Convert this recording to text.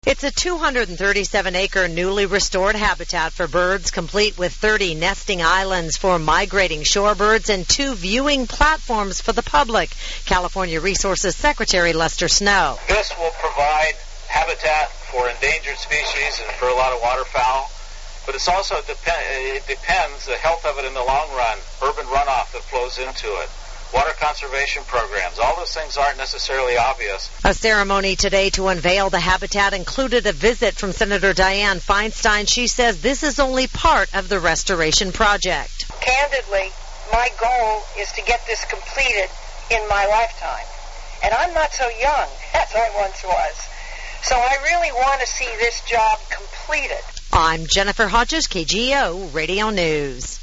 It's a 237-acre newly restored habitat for birds, complete with 30 nesting islands for migrating shorebirds and 2 viewing platforms for the public. California Resources Secretary Lester Snow. This will provide habitat for endangered species and for a lot of waterfowl, but it's also it depends the health of it in the long run, urban runoff that flows into it, water conservation programs. All those things aren't necessarily obvious. A ceremony today to unveil the habitat included a visit from Senator Dianne Feinstein. She says this is only part of the restoration project. Candidly, my goal is to get this completed in my lifetime. And I'm not so young as I once was. So I really want to see this job completed. I'm Jennifer Hodges, KGO Radio News.